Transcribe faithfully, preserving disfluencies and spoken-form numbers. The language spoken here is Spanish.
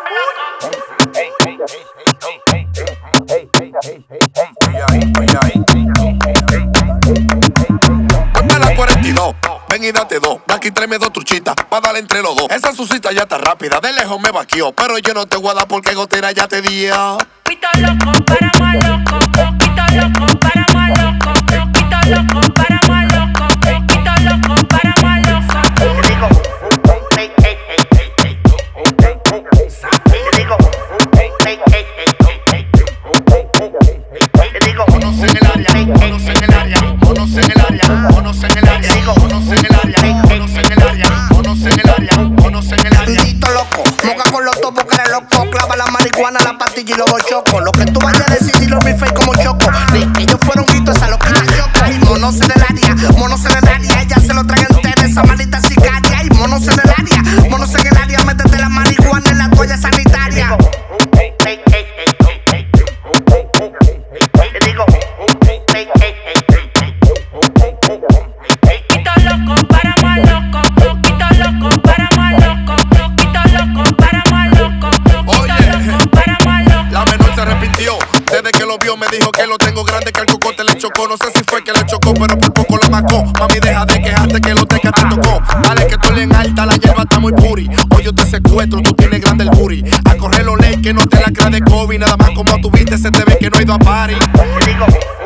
Ponme la cuarenta y dos, ven y date dos. De aquí tráeme dos truchitas, pa' darle entre los dos. Esa sucita ya está rápida, de lejos me vaqueó. Pero yo no te voy a dar porque gotera ya te dio. Pito loco, para más loco. Pito loco, para más loco. Pito loco, para más loco. Pito loco, para más loco. Te digo, hey, hey, hey, hey, hey. Te digo, hey, hey, hey, hey, hey. Te digo, Monos en el área, monos en el área, monos en el área, monos en el área, monos en el área, monos en el área, monos en el área, monos en el área. Tito loco, moca con los topos que eres loco. Clava la marihuana, la pastilla y luego choco. Lo que tú vayas a decir, lo mi fe como choco. Ni que ellos fueron guitos, esa lo que más choco. Y monos en el área, monos en el área. Ella se lo traen ustedes, esa maldita sicaria. Y monos en el área, monos en el área. Métete la marihuana en la toalla sanitaria. Te digo, hey, hey, hey, hey. Pito loco, para más loco. Pito loco, para más loco. Pito loco, para más loco. Oye, Pito loco, para más loco. la menor se arrepintió. Desde que lo vio me dijo que lo tengo grande, que el cocote le chocó. No sé si fue que le chocó, pero por poco la macó. Mami, deja de quejarte que lo teca te tocó. Dale que tú le en alta, la hierba está muy puri. Hoy yo te secuestro, tú tienes grande el booty. A correr lo ley que no te la creas de COVID. Nada más como tuviste se te ve que no ha ido a party. Te digo,